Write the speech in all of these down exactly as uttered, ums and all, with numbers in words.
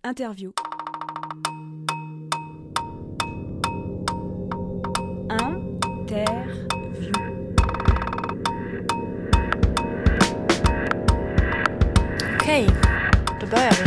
Interview. Interview. Okej, då börjar vi.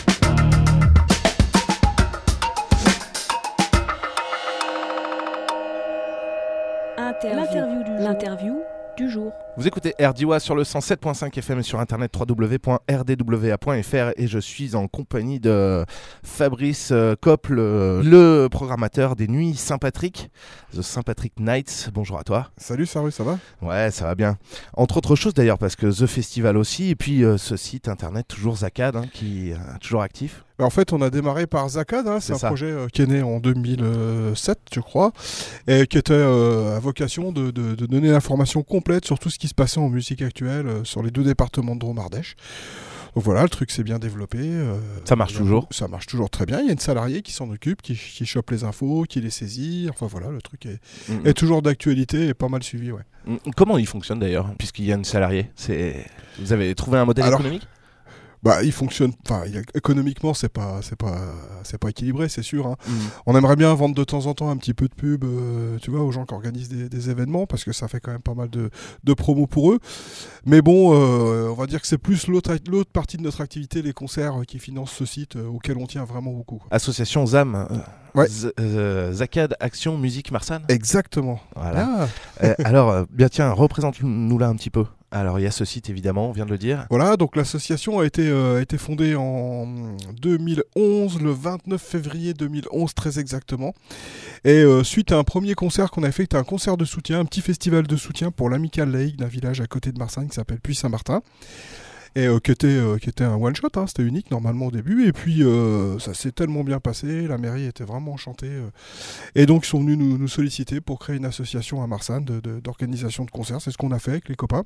Interview. L'interview du jour. L'interview du jour. Vous écoutez R D W A sur le cent sept point cinq F M et sur internet w w w point r d w a point f r et je suis en compagnie de Fabrice Kopp, le, le programmateur des Nuits Saint-Patrick, The Saint-Patrick Nights. Bonjour à toi. Salut Saru, ça va ? Ouais, ça va bien. Entre autres choses d'ailleurs, parce que The Festival aussi, et puis euh, ce site internet toujours Zacad, hein, qui est euh, toujours actif. En fait, on a démarré par Zacad, hein, c'est, c'est un ça. projet euh, qui est né en deux mille sept, je crois, et qui était euh, à vocation de, de, de donner l'information complète sur tout ce qui se passait en musique actuelle euh, sur les deux départements de Drôme-Ardèche. Donc voilà, le truc s'est bien développé. Euh, ça marche a, toujours Ça marche toujours très bien. Il y a une salariée qui s'en occupe, qui, qui chope les infos, qui les saisit. Enfin voilà, le truc est, mmh. est toujours d'actualité et pas mal suivi. Ouais. Comment il fonctionne d'ailleurs, puisqu'il y a une salariée ? C'est... Vous avez trouvé un modèle Alors, économique ? Bah, il fonctionne. Enfin, économiquement, c'est pas, c'est pas, c'est pas équilibré, c'est sûr. Hein. Mmh. On aimerait bien vendre de temps en temps un petit peu de pub, euh, tu vois, aux gens qui organisent des, des événements, parce que ça fait quand même pas mal de, de promos pour eux. Mais bon, euh, on va dire que c'est plus l'autre, l'autre partie de notre activité, les concerts, euh, qui financent ce site euh, auquel on tient vraiment beaucoup. Association Z A M. Euh... Ouais. Z- euh, Zacad Action Musique Marsanne. Exactement. Voilà. Ah. euh, alors, euh, bien tiens, représente-nous là un petit peu. Alors, il y a ce site, évidemment, on vient de le dire. Voilà, donc l'association a été, euh, a été fondée en deux mille onze, le vingt-neuf février deux mille onze, très exactement. Et euh, suite à un premier concert qu'on a fait, c'était un concert de soutien, un petit festival de soutien pour l'Amicale laïque d'un village à côté de Marsanne qui s'appelle Puy-Saint-Martin. Et euh, qui, était, euh, qui était un one-shot, hein, c'était unique normalement au début, et puis euh, ça s'est tellement bien passé, la mairie était vraiment enchantée, euh, et donc ils sont venus nous, nous solliciter pour créer une association à Marsanne de, de, d'organisation de concerts, c'est ce qu'on a fait avec les copains.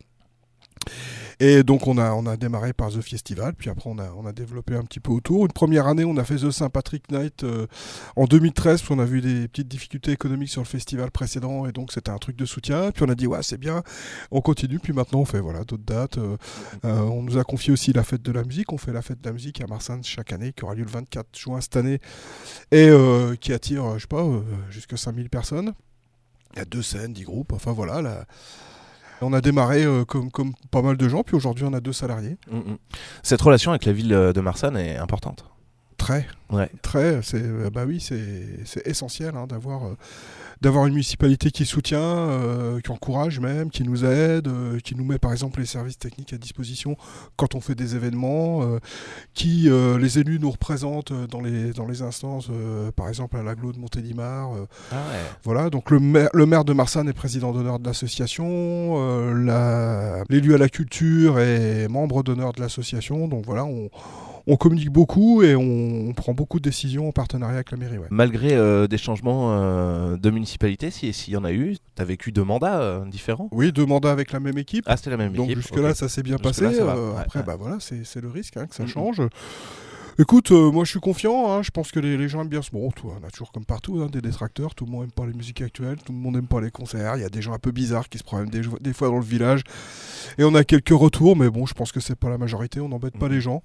Et donc on a, on a démarré par The Festival, puis après on a, on a développé un petit peu autour. Une première année on a fait The Saint-Patrick Night euh, en deux mille treize, parce qu'on a vu des petites difficultés économiques sur le festival précédent, et donc c'était un truc de soutien. Puis on a dit ouais c'est bien, on continue, puis maintenant on fait voilà, d'autres dates. Euh, euh, on nous a confié aussi la fête de la musique, on fait la fête de la musique à Marsanne chaque année, qui aura lieu le vingt-quatre juin cette année, et euh, qui attire, je sais pas, euh, jusqu'à cinq mille personnes. Il y a deux scènes, dix groupes, enfin voilà, la... On a démarré euh, comme, comme pas mal de gens, puis aujourd'hui on a deux salariés. Mmh. Cette relation avec la ville de Marsanne est importante. Très, ouais. très. C'est, euh, bah oui, c'est, c'est essentiel hein, d'avoir, euh, d'avoir une municipalité qui soutient, euh, qui encourage même, qui nous aide, euh, qui nous met par exemple les services techniques à disposition quand on fait des événements, euh, qui euh, les élus nous représentent dans les dans les instances, euh, par exemple à l'agglo de Montélimar. Euh, ah ouais. Voilà, donc le maire, le maire de Marsanne est président d'honneur de l'association, euh, la, l'élu à la culture est membre d'honneur de l'association, donc voilà, on On communique beaucoup et on, on prend beaucoup de décisions en partenariat avec la mairie. Ouais. Malgré euh, des changements euh, de municipalité, s'il si y en a eu, tu as vécu deux mandats euh, différents ? Oui, deux mandats avec la même équipe. Ah, c'était la même Donc équipe. Donc jusque-là, okay. ça s'est bien jusque-là, passé. Euh, ouais, après, ouais. Bah, voilà, c'est, c'est le risque hein, que ça mm-hmm. change. Écoute, euh, moi je suis confiant, hein, je pense que les, les gens aiment bien ce bon, tout, on a toujours comme partout hein, des détracteurs, tout le monde n'aime pas les musiques actuelles, tout le monde n'aime pas les concerts, il y a des gens un peu bizarres qui se promènent des, des fois dans le village, et on a quelques retours, mais bon, je pense que c'est pas la majorité, on n'embête mm-hmm. pas les gens.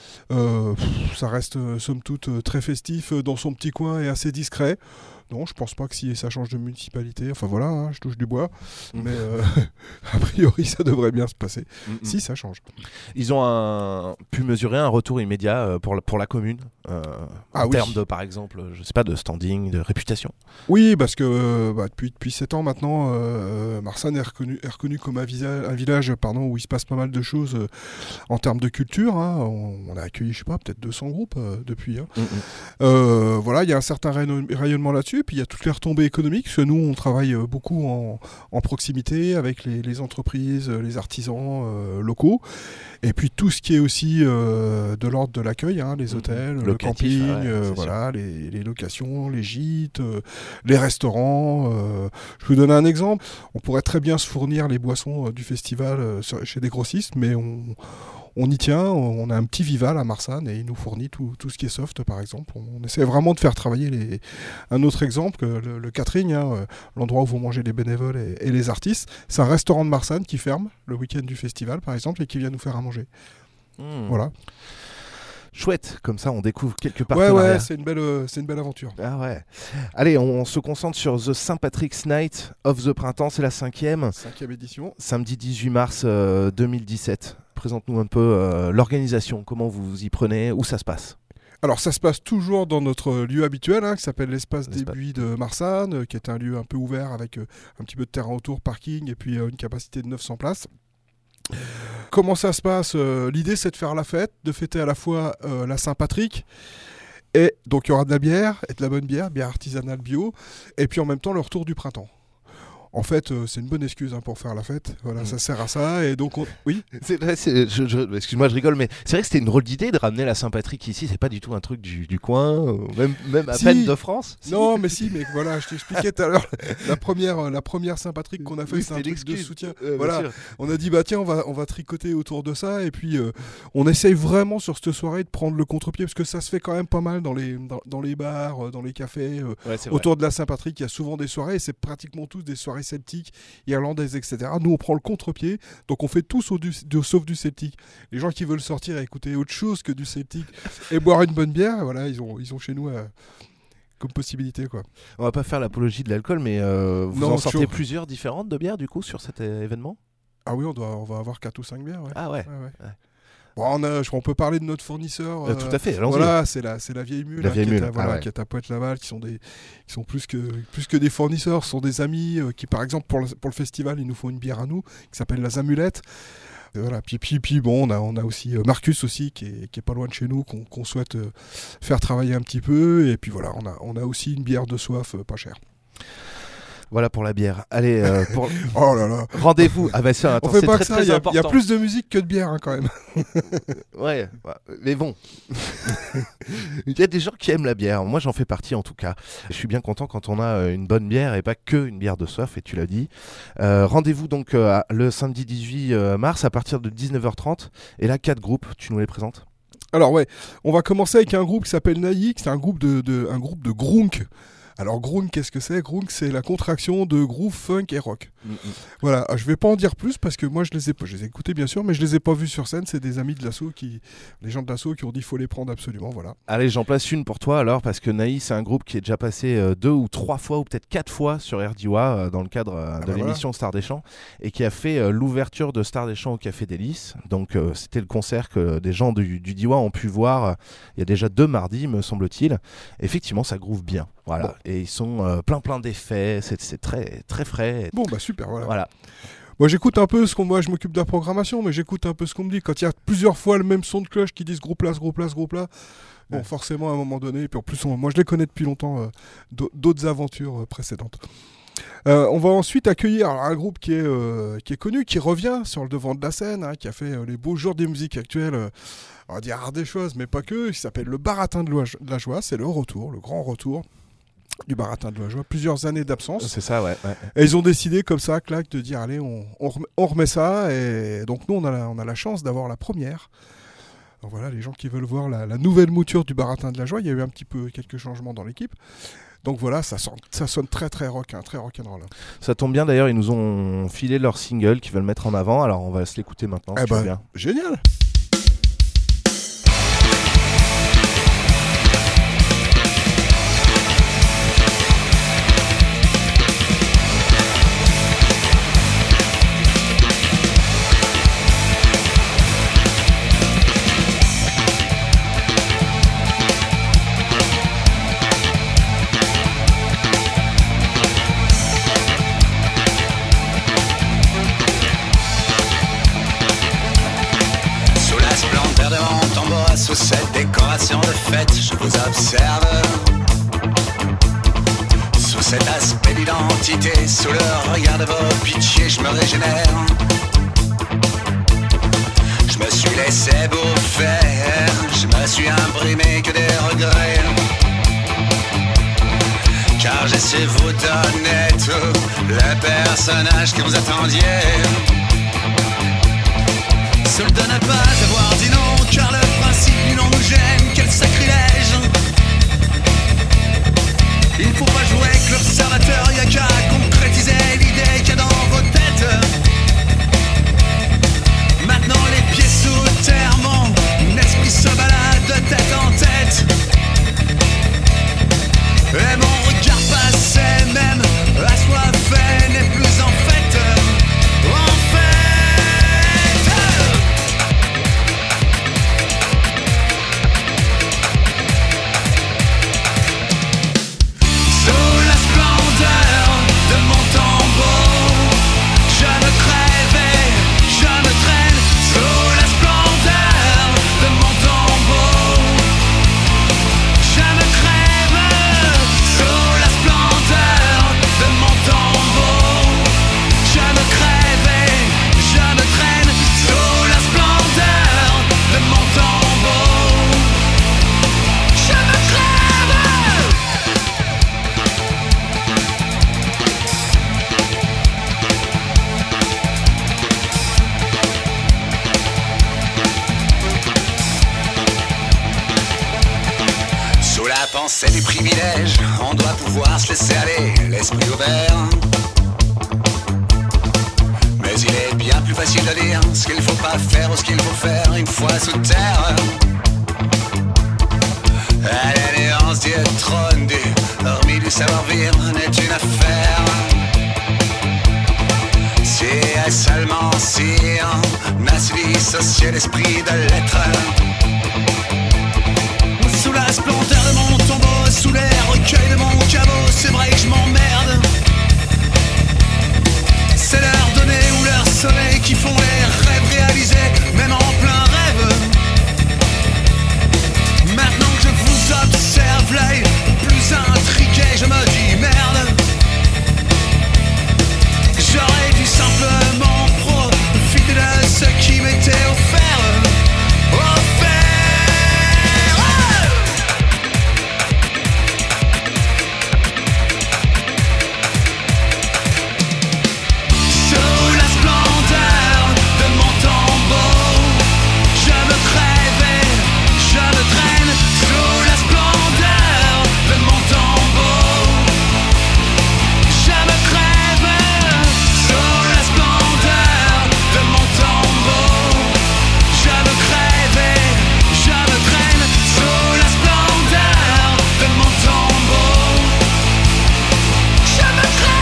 Euh, pff, ça reste euh, somme toute euh, très festif euh, dans son petit coin et assez discret. Non, je pense pas que si ça change de municipalité, enfin voilà, hein, je touche du bois, mmh. mais euh, a priori ça devrait bien se passer, mmh. si ça change. Ils ont un, pu mesurer un retour immédiat pour la, pour la commune, euh, ah, en oui. termes de, par exemple, je sais pas, de standing, de réputation. Oui, parce que bah, depuis, depuis sept ans maintenant, euh, Marsanne est reconnu, est reconnu comme un, visa, un village pardon, où il se passe pas mal de choses euh, en termes de culture. Hein. On, on a accueilli, je sais pas, peut-être deux cents groupes euh, depuis. Hein. Mmh. Euh, voilà, il y a un certain rayonnement là-dessus. Puis il y a toutes les retombées économiques, parce que nous on travaille beaucoup en, en proximité avec les, les entreprises, les artisans euh, locaux, et puis tout ce qui est aussi euh, de l'ordre de l'accueil, hein, les hôtels, mmh. le camping, ouais, euh, voilà, les, les locations, les gîtes, euh, les restaurants. Euh. Je peux vous donner un exemple, on pourrait très bien se fournir les boissons euh, du festival euh, chez des grossistes, mais on... On y tient, on a un petit Vival à Marsanne et il nous fournit tout, tout ce qui est soft par exemple. On essaie vraiment de faire travailler les... un autre exemple, le, le catering, hein, l'endroit où vont manger les bénévoles et, et les artistes. C'est un restaurant de Marsanne qui ferme le week-end du festival par exemple et qui vient nous faire à manger. Mmh. Voilà. chouette, comme ça on découvre quelques Ouais, partenariats. ouais, c'est une belle, euh, c'est une belle aventure. Ah ouais. Allez, on, on se concentre sur The Saint Patrick's Night of the Printemps, c'est la cinquième. Cinquième édition. Samedi dix-huit mars euh, deux mille dix-sept. Présente-nous un peu euh, l'organisation, comment vous vous y prenez, où ça se passe. Alors ça se passe toujours dans notre lieu habituel, hein, qui s'appelle l'espace des L'espace. Buis de Marsanne, euh, qui est un lieu un peu ouvert avec euh, un petit peu de terrain autour, parking, et puis euh, une capacité de neuf cents places. Comment ça se passe? Euh, L'idée, c'est de faire la fête, de fêter à la fois euh, la Saint-Patrick, et donc il y aura de la bière, et de la bonne bière, bière artisanale bio, et puis en même temps le retour du printemps. En fait, euh, c'est une bonne excuse hein, pour faire la fête. Voilà, Mm. ça sert à ça. Et donc, on... oui. C'est vrai, c'est- je- je- excuse-moi, je rigole, mais c'est vrai que c'était une drôle d'idée de ramener la Saint-Patrick ici. C'est pas du tout un truc du, du coin, euh, même, même à Si. peine de France. Si. Non, mais si, mais voilà, je t'expliquais tout à l'heure la première, euh, la première Saint-Patrick qu'on a fait, Oui, c'est un c'était truc de l'excuse. soutien. Euh, bien voilà, sûr. on a dit bah tiens, on va, on va tricoter autour de ça, et puis euh, on essaye vraiment sur cette soirée de prendre le contre-pied parce que ça se fait quand même pas mal dans les, dans, dans les bars, euh, dans les cafés. euh, Ouais, c'est vrai. Autour de la Saint-Patrick, il y a souvent des soirées, et c'est pratiquement tous des soirées celtiques, irlandaises, et cetera. Nous, on prend le contre-pied, donc on fait tous au du, du- sauf du celtique. Les gens qui veulent sortir et écouter autre chose que du celtique et boire une bonne bière, voilà, ils ont, ils ont chez nous euh, comme possibilité, quoi. On va pas faire l'apologie de l'alcool, mais euh, vous Non, en sortez toujours. plusieurs différentes de bières du coup sur cet euh, événement. Ah oui, on, doit, on va avoir quatre ou cinq bières, ouais. Ah ouais. Ouais, ouais. Ouais. Bon, on, a- je crois on peut parler de notre fournisseur. Euh, euh, tout à fait. Allons-y. Voilà, c'est la, c'est la vieille mule, La hein, vieille qui, est mule, à, voilà, ah ouais. qui est à Pointe-Laval, qui sont des, qui sont plus que, plus que des fournisseurs, ce sont des amis euh, qui, par exemple, pour le, pour le festival, ils nous font une bière à nous qui s'appelle la Zamulette. Et voilà. Puis, puis, puis bon, on a, on a aussi euh, Marcus aussi qui est, qui est pas loin de chez nous, qu'on, qu'on souhaite euh, faire travailler un petit peu. Et puis voilà, on a, on a aussi une bière de soif euh, pas chère. Voilà pour la bière. Allez, euh, pour... Oh là là. rendez-vous. Ah bah ça, attends, On fait c'est pas très que ça, très il y, a- il important. y a plus de musique que de bière hein, quand même. Ouais, ouais, mais bon. Il y a des gens qui aiment la bière. Moi, j'en fais partie en tout cas. Je suis bien content quand on a euh, une bonne bière et pas que une bière de soif, et tu l'as dit. Euh, rendez-vous donc euh, à- le samedi dix-huit mars à partir de dix-neuf heures trente. Et là, quatre groupes, tu nous les présentes? Alors ouais, on va commencer avec un groupe qui s'appelle Naïk, c'est un groupe de, de, un groupe de Grunk. Alors Grunk, qu'est-ce que c'est? Grunk, c'est la contraction de groove, funk et rock. Mm, mm. Voilà, je vais pas en dire plus parce que moi je les ai pas, je les ai écoutés bien sûr, mais je les ai pas vus sur scène. C'est des amis de l'assaut qui, les gens de l'assaut qui ont dit faut les prendre absolument. Voilà. Allez, j'en place une pour toi alors, parce que Naïs, c'est un groupe qui est déjà passé euh, deux ou trois fois, ou peut-être quatre fois sur R D W A euh, dans le cadre euh, de bah l'émission Star des Champs, et qui a fait euh, l'ouverture de Star des Champs au Café Délices. Donc euh, c'était le concert que des gens du, du D W A ont pu voir euh, il y a déjà deux mardis, me semble-t-il. Effectivement, ça groove bien. Voilà. Bon. Et ils sont euh, plein plein d'effets, c'est, c'est très, très frais. Bon bah super, voilà. Voilà. Moi j'écoute un peu ce qu'on, moi je m'occupe de la programmation, mais j'écoute un peu ce qu'on me dit. Quand il y a plusieurs fois le même son de cloche qui dit ce groupe-là, ce groupe-là, ce groupe-là. Bon, Ouais. forcément à un moment donné, et puis en plus on- moi je les connais depuis longtemps, euh, d'au- d'autres aventures euh, précédentes. Euh, on va ensuite accueillir alors, un groupe qui est, euh, qui est connu, qui revient sur le devant de la scène, hein, qui a fait euh, les beaux jours des musiques actuelles, euh, on va dire rare des choses, mais pas que, qui s'appelle le Baratin de, Lois- de la Joie. C'est le retour, le grand retour du Baratin de la Joie. Plusieurs années d'absence. C'est ça, ouais. ouais. Et ils ont décidé comme ça, clac, de dire allez, on, on, remet, on remet ça. Et donc nous, on a la, on a la chance d'avoir la première. Donc voilà, les gens qui veulent voir la, la nouvelle mouture du Baratin de la Joie, il y a eu un petit peu quelques changements dans l'équipe. Donc voilà, ça, sonne, ça sonne très très rock, hein, très rock'n'roll. Ça tombe bien d'ailleurs, ils nous ont filé leur single qu'ils veulent mettre en avant. Alors on va se l'écouter maintenant. Eh Si tu veux ben, bien. génial. Sous la splendeur de mon tambour, sous cette décoration de fête, je vous observe. Sous cet aspect d'identité, sous le regard de vos pitiés, je me régénère. Je me suis laissé bouffer, je me suis imprimé que des regrets. Car j'ai su vous donner tout le personnage que vous attendiez. Seul de ne pas avoir dit non, car le principe du non nous gêne, quel sacrilège. Il faut pas jouer avec l'observateur, y'a qu'à concrétiser l'idée qu'il y a dans vos têtes. Maintenant les pieds sous terre, mon esprit se balade la pensée du privilège, on doit pouvoir se laisser aller, l'esprit ouvert. Mais il est bien plus facile de dire ce qu'il faut pas faire ou ce qu'il faut faire une fois sous terre. À l'alliance du trône du hormis du savoir-vivre n'est une affaire. Si elle seulement si on a su dissocier l'esprit de l'être. Sous la splendeur de mon tombeau, sous les recueils de mon caveau, c'est vrai que je m'emmerde. C'est leur donner ou leur sonner qui font les rêves réalisés, même en plein rêve. Maintenant que je vous observe l'œil plus intriqué, je me dis merde. J'aurais dû simplement profiter de ce qui m'était offert. Offert. Sous la splendeur de mon tombeau, je me crève et je me traîne. Sous la splendeur de mon tombeau, je me crève. Sous la splendeur de mon tombeau, je me crève et je me traîne. Sous la splendeur de mon tombeau, je me crève.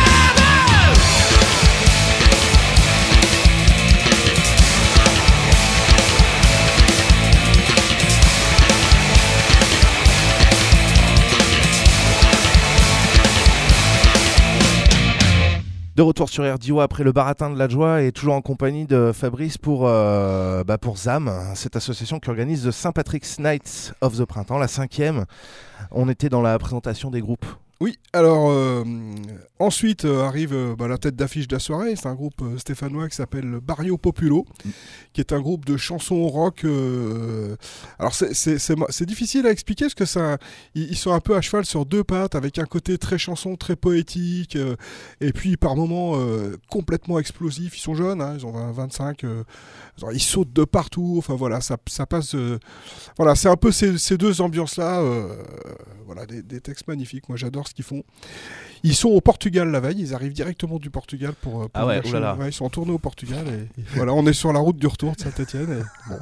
De retour sur R D O après le baratin de la joie et toujours en compagnie de Fabrice pour, euh, bah pour Z A M, cette association qui organise The Saint Patrick's Nights of the Printemps, la cinquième. On était dans la présentation des groupes. Oui, alors euh, ensuite euh, arrive euh, bah, la tête d'affiche de la soirée, c'est un groupe euh, stéphanois qui s'appelle Barrio Populo, mm. qui est un groupe de chansons rock. Euh, alors c'est, c'est, c'est, c'est difficile à expliquer parce que ça, ils, ils sont un peu à cheval sur deux pattes, avec un côté très chanson, très poétique, euh, et puis par moments euh, complètement explosif. Ils sont jeunes, hein, ils ont vingt, vingt-cinq, euh, ils sautent de partout, enfin voilà, ça, ça passe... Euh, voilà, c'est un peu ces, ces deux ambiances-là, euh, voilà, des, des textes magnifiques, moi j'adore ce qu'ils font. Ils sont au Portugal la veille, ils arrivent directement du Portugal pour, pour ah ouais, oulala. Ouais, ils sont en tournée au Portugal et, et voilà, on est sur la route du retour de Saint-Etienne. Bon.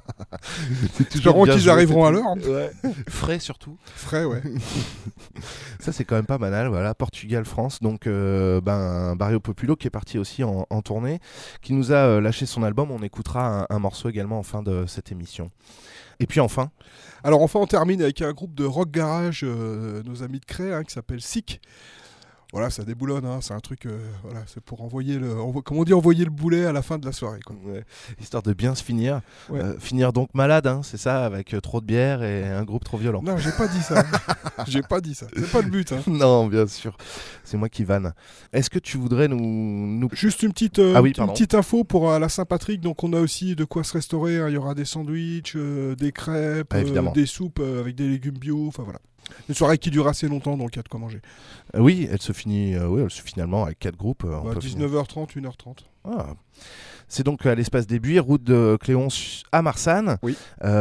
Espérons qu'ils joué, arriveront à l'heure. Ouais. Frais surtout. Frais, ouais. Ça c'est quand même pas banal, voilà, Portugal, France, donc euh, ben, Barrio Populo qui est parti aussi en, en tournée, qui nous a euh, lâché son album, on écoutera un, un morceau également en fin de cette émission. Et puis enfin Alors enfin on termine avec un groupe de rock garage, euh, nos amis de Cré, hein, qui s'appelle Sick. Voilà, ça déboulonne, hein, c'est un truc, euh, voilà, c'est pour envoyer le, envo- comment on dit, envoyer le boulet à la fin de la soirée, quoi. Ouais, histoire de bien se finir, ouais. euh, finir donc malade, hein, c'est ça, avec euh, trop de bière et un groupe trop violent. Non, j'ai pas dit ça, j'ai pas dit ça, c'est pas le but. Hein. Non, bien sûr, c'est moi qui vanne. Est-ce que tu voudrais nous, nous... juste une petite, euh, ah oui, une petite info pour euh, la Saint-Patrick, donc on a aussi de quoi se restaurer, hein. Il y aura des sandwichs, euh, des crêpes, ah, euh, des soupes euh, avec des légumes bio, enfin voilà. Une soirée qui dure assez longtemps, donc il y a de quoi manger. Euh, oui, elle se finit, euh, oui, elle se finit finalement avec quatre groupes. Euh, on bah, peut dix-neuf heures trente, une heure trente. Ah. C'est donc à l'Espace des Buis, route de Cléonce à Marsanne. Oui.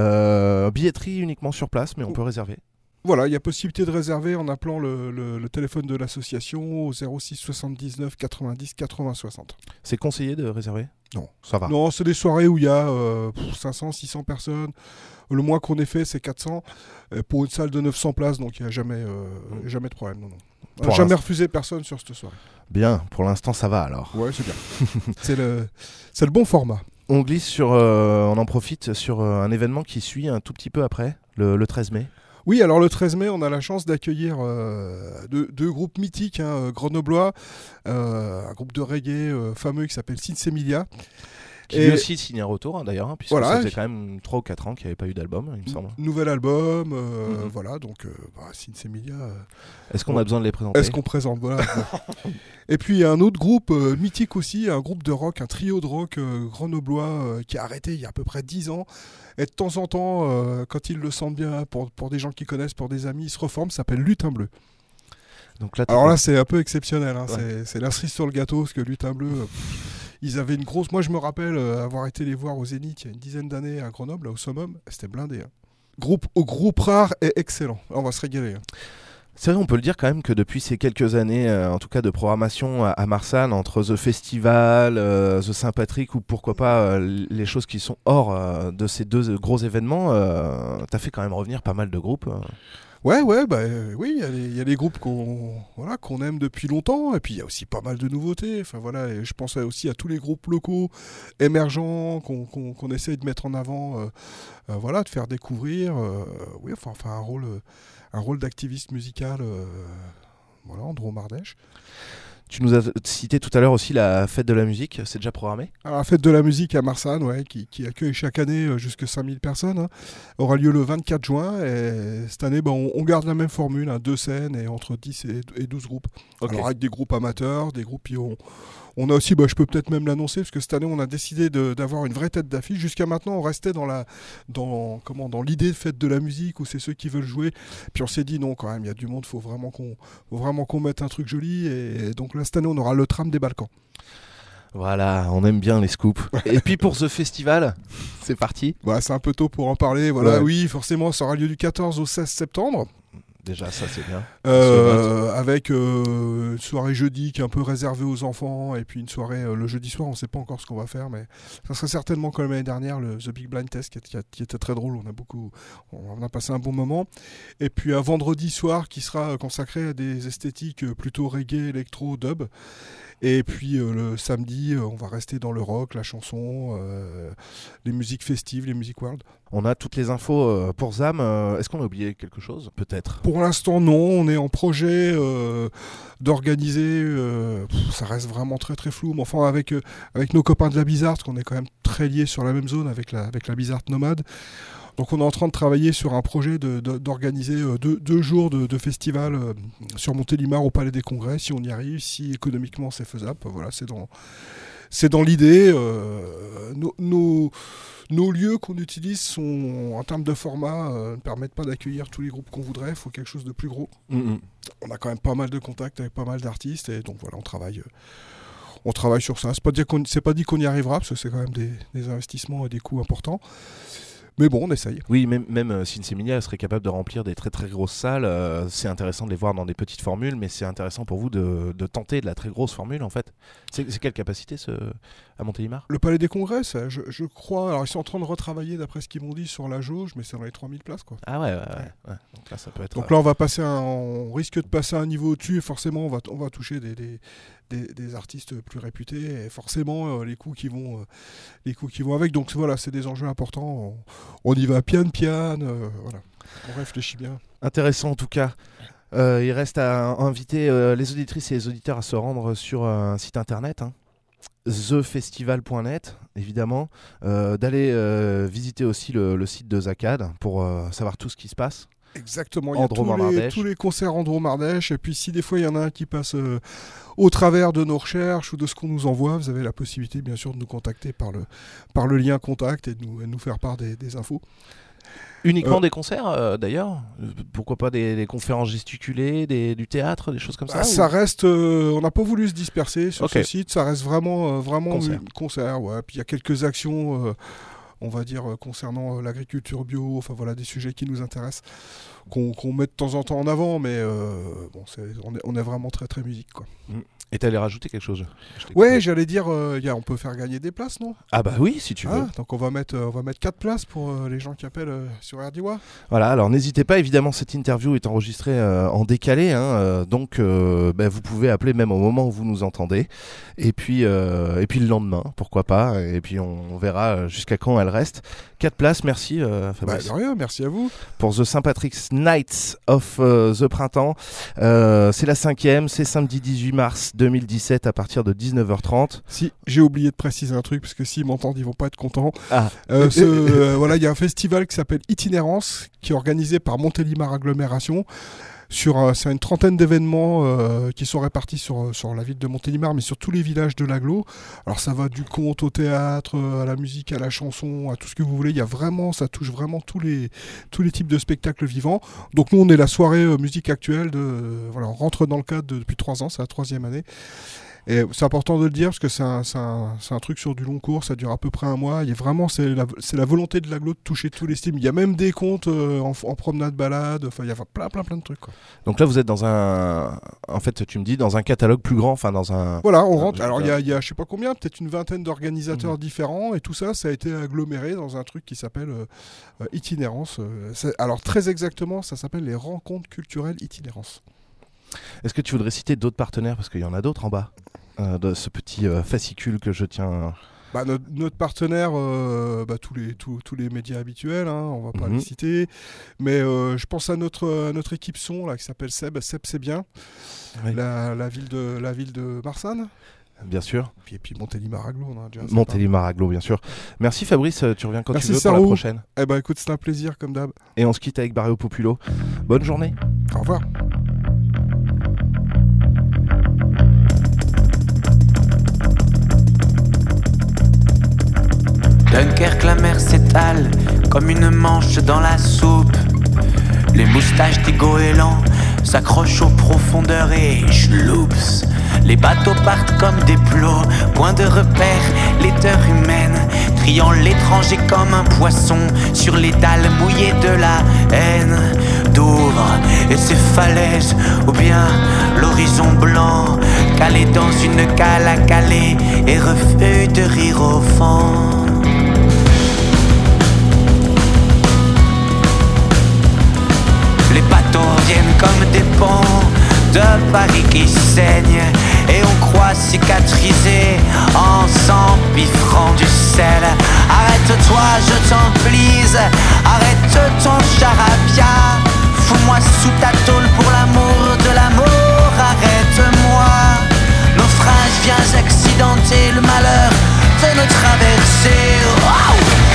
Euh, billetterie uniquement sur place, mais on peut réserver. Voilà, il y a possibilité de réserver en appelant le, le, le téléphone de l'association au zéro six soixante-dix-neuf quatre-vingt-dix quatre-vingts soixante. C'est conseillé de réserver ? Non. Ça va. Non, c'est des soirées où il y a euh, cinq cents, six cents personnes. Le moins qu'on ait fait, c'est quatre cents euh, pour une salle de neuf cents places, donc il n'y a jamais, euh, mmh. jamais de problème. Non, non. On n'a jamais refusé personne sur cette soirée. Bien, pour l'instant ça va alors. Ouais, c'est bien. c'est, le, c'est le bon format. On glisse sur, euh, on en profite sur euh, un événement qui suit un tout petit peu après, le, le treize mai. Oui, alors le treize mai, on a la chance d'accueillir euh, deux, deux groupes mythiques, hein, grenoblois, euh, un groupe de reggae euh, fameux qui s'appelle Sins Emilia. Qui lui aussi signe un retour, hein, d'ailleurs, hein, puisque voilà, ça faisait quand même trois ou quatre ans qu'il n'y avait pas eu d'album, il me semble. Nouvel album, euh, mm-hmm. voilà, donc euh, bah, Sins Emilia. Euh, Est-ce qu'on bon, a besoin de les présenter ? Est-ce qu'on présente voilà. Et puis il y a un autre groupe euh, mythique aussi, un groupe de rock, un trio de rock euh, grenoblois euh, qui a arrêté il y a à peu près dix ans. Et de temps en temps, euh, quand ils le sentent bien, pour, pour des gens qui connaissent, pour des amis, ils se reforment, ça s'appelle Lutin Bleu. Donc là, alors là, c'est un peu exceptionnel, hein, ouais. c'est, c'est la cerise sur le gâteau, parce que Lutin Bleu... Euh, ils avaient une grosse... Moi, je me rappelle euh, avoir été les voir au Zénith il y a une dizaine d'années à Grenoble, là, au Summum. C'était blindé. Hein. groupe au groupe rare et excellent. On va se régaler. Hein. C'est vrai, on peut le dire quand même que depuis ces quelques années, euh, en tout cas de programmation à, à Marsanne, entre The Festival, euh, The Saint-Patrick ou pourquoi pas euh, les choses qui sont hors euh, de ces deux gros événements, euh, t'as fait quand même revenir pas mal de groupes. Euh. Ouais, ouais, bah euh, oui, il y, y a des groupes qu'on voilà, qu'on aime depuis longtemps, et puis il y a aussi pas mal de nouveautés. Enfin voilà, et je pense aussi à tous les groupes locaux émergents qu'on qu'on, qu'on essaye de mettre en avant, euh, euh, voilà, de faire découvrir. Euh, oui, enfin, enfin un rôle, un rôle d'activiste musical, euh, voilà, en Drôme-Ardèche. Tu nous as cité tout à l'heure aussi la fête de la musique, c'est déjà programmé ? Alors, la fête de la musique à Marsanne, ouais, qui, qui accueille chaque année euh, jusque cinq mille personnes, hein, aura lieu le vingt-quatre juin. Et cette année, bah, on, on garde la même formule, hein, deux scènes et entre dix et, et douze groupes. Okay. Alors avec des groupes amateurs, des groupes qui ont... On a aussi, bah, je peux peut-être même l'annoncer, parce que cette année, on a décidé de, d'avoir une vraie tête d'affiche. Jusqu'à maintenant, on restait dans, la, dans, comment, dans l'idée de fête de la musique, où c'est ceux qui veulent jouer. Puis on s'est dit, non, quand même, il y a du monde, il faut vraiment qu'on, faut vraiment qu'on mette un truc joli. Et, et donc là, cette année, on aura le tram des Balkans. Voilà, on aime bien les scoops. Et puis pour The Festival, c'est parti. Voilà, c'est un peu tôt pour en parler. Voilà, ouais. Oui, forcément, ça aura lieu du quatorze au seize septembre. Déjà, ça c'est bien. Euh, avec euh, une soirée jeudi qui est un peu réservée aux enfants, et puis une soirée euh, le jeudi soir, on ne sait pas encore ce qu'on va faire, mais ça sera certainement comme l'année dernière, le The Big Blind Test, qui, a, qui était très drôle. On a beaucoup, on a passé un bon moment. Et puis un vendredi soir qui sera consacré à des esthétiques plutôt reggae, électro, dub. Et puis euh, le samedi, euh, on va rester dans le rock, la chanson, euh, les musiques festives, les musiques world. On a toutes les infos euh, pour Z A M. Euh, est-ce qu'on a oublié quelque chose ? Peut-être. Pour l'instant, non. On est en projet euh, d'organiser. Euh, pff, ça reste vraiment très très flou. Mais enfin, avec, euh, avec nos copains de la Bizarre, parce qu'on est quand même très liés sur la même zone avec la, avec la Bizarre Nomade. Donc on est en train de travailler sur un projet de, de, d'organiser euh, deux, deux jours de, de festival euh, sur Montélimar au Palais des Congrès, si on y arrive, si économiquement c'est faisable. Voilà, c'est dans, c'est dans l'idée. Euh, nos, nos, nos lieux qu'on utilise sont, en termes de format, euh, ne permettent pas d'accueillir tous les groupes qu'on voudrait. Il faut quelque chose de plus gros. Mm-hmm. On a quand même pas mal de contacts avec pas mal d'artistes, et donc voilà, on travaille... Euh, On travaille sur ça. C'est pas, dire qu'on, c'est pas dit qu'on y arrivera, parce que c'est quand même des, des investissements et des coûts importants. Mais bon, on essaye. Oui, même, même euh, Sinsemilia serait capable de remplir des très très grosses salles. Euh, c'est intéressant de les voir dans des petites formules, mais c'est intéressant pour vous de, de tenter de la très grosse formule en fait. C'est, c'est quelle capacité ce, à Montélimar ? Le Palais des Congrès, ça, je, je crois. Alors ils sont en train de retravailler d'après ce qu'ils m'ont dit sur la jauge, mais c'est dans les trois mille places quoi. Ah ouais, ouais, ouais, ouais. Donc là, ça peut être. Donc là, on va passer, un, on risque de passer un niveau au-dessus, et forcément, on va, on va toucher des, des, des, des artistes plus réputés, et forcément, euh, les coûts qui vont, euh, les coûts qui vont avec. Donc voilà, c'est des enjeux importants. On, on y va piano piano, euh, voilà. On réfléchit bien. Intéressant en tout cas. Euh, il reste à inviter euh, les auditrices et les auditeurs à se rendre sur un site internet, hein, the festival point net, évidemment, euh, d'aller euh, visiter aussi le, le site de Zacad pour euh, savoir tout ce qui se passe. Exactement, il y a tous les, tous les concerts en Drôme-Ardèche, et puis si des fois il y en a un qui passe euh, au travers de nos recherches ou de ce qu'on nous envoie, vous avez la possibilité bien sûr de nous contacter par le, par le lien contact et de nous, et de nous faire part des, des infos. Uniquement euh, des concerts euh, d'ailleurs ? Pourquoi pas des, des conférences gesticulées, des, du théâtre, des choses comme bah, ça ? Ça ou... reste, euh, on n'a pas voulu se disperser sur okay. ce site, ça reste vraiment, euh, vraiment concert. concert ouais. Puis il y a quelques actions, euh, on va dire, euh, concernant euh, l'agriculture bio, enfin voilà, des sujets qui nous intéressent, qu'on, qu'on met de temps en temps en avant, mais euh, bon, c'est, on, est, on est vraiment très très musique quoi. Mmh. Et t'allais rajouter quelque chose ? Ouais, j'allais dire, euh, y a, on peut faire gagner des places, non ? Ah bah oui, si tu veux. Ah, donc on va mettre, euh, on va mettre quatre places pour euh, les gens qui appellent euh, sur Erdiwa. Voilà, alors n'hésitez pas, évidemment, cette interview est enregistrée euh, en décalé, hein, euh, donc euh, bah, vous pouvez appeler même au moment où vous nous entendez, et puis, euh, et puis le lendemain, pourquoi pas, et puis on, on verra jusqu'à quand elle reste. Quatre places, merci euh, Fabrice. Bah, de rien, merci à vous. Pour The Saint Patrick's Nights of uh, the Printemps, euh, c'est la cinquième, c'est samedi dix-huit mars deux mille dix-sept à partir de dix-neuf heures trente. Si, j'ai oublié de préciser un truc, parce que s'ils m'entendent, ils vont pas être contents. Ah. Euh, ce, euh, voilà, il y a un festival qui s'appelle Itinérance, qui est organisé par Montélimar Agglomération. Sur, euh, c'est une trentaine d'événements euh, qui sont répartis sur, sur la ville de Montélimar, mais sur tous les villages de l'agglo. Alors ça va du conte au théâtre, à la musique, à la chanson, à tout ce que vous voulez. Il y a vraiment, ça touche vraiment tous les, tous les types de spectacles vivants. Donc nous, on est la soirée euh, musique actuelle. De, euh, voilà, on rentre dans le cadre de, depuis trois ans, c'est la troisième année. Et c'est important de le dire parce que c'est un, c'est un, c'est un truc sur du long cours, ça dure à peu près un mois. Il y a vraiment, c'est la, c'est la volonté de l'agglo de toucher tous les styles. Il y a même des comptes euh, en, en promenade balade, enfin il y a plein plein plein de trucs, quoi. Donc là vous êtes dans un, en fait tu me dis dans un catalogue plus grand, enfin dans un. Voilà, on rentre. Alors il y a, il y a je sais pas combien, peut-être une vingtaine d'organisateurs mmh. différents et tout ça, ça a été aggloméré dans un truc qui s'appelle euh, Itinérance. Euh, alors très exactement, ça s'appelle les rencontres culturelles Itinérance. Est-ce que tu voudrais citer d'autres partenaires parce qu'il y en a d'autres en bas euh, de ce petit euh, fascicule que je tiens. Bah, notre, notre partenaire, euh, bah, tous, les, tous, tous les médias habituels, hein, on va pas mmh. les citer, mais euh, je pense à notre, à notre équipe son là, qui s'appelle Seb, Seb c'est bien, oui. la, la, ville de, la ville de Marsanne. Bien sûr. Et puis, et puis Montélimar Agglo. Montélimar Agglo, bien sûr. Merci Fabrice, tu reviens quand Merci tu veux Sarou. pour la prochaine. Eh ben écoute, c'est un plaisir comme d'hab. Et on se quitte avec Barrio Populo. Bonne journée. Au revoir. Dunkerque, la mer s'étale comme une manche dans la soupe. Les moustaches des goélands s'accrochent aux profondeurs et schloups. Les bateaux partent comme des plots, point de repère, les terres humaines, triant l'étranger comme un poisson sur les dalles mouillées de la haine. Douvres et ses falaises, ou bien l'horizon blanc, calé dans une cale à caler et refus de rire au vent. Les bateaux viennent comme des ponts de Paris qui saignent et on croit cicatriser en s'empiffrant du sel. Arrête-toi, je t'en please, arrête ton charabia. Fous-moi sous ta tôle pour l'amour de l'amour, arrête-moi. Naufrage, viens accidenter le malheur de nos traversées. Wow!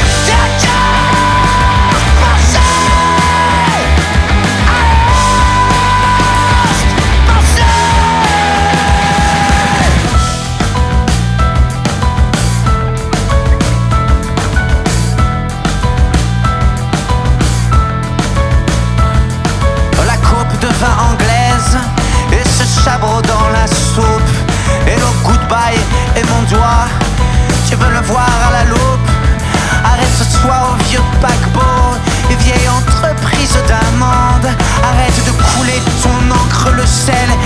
Anglaise et ce chabrot dans la soupe. Hello goodbye et mon doigt, tu veux le voir à la loupe. Arrête-toi au vieux paquebot et vieille entreprise d'amande. Arrête de couler ton encre le sel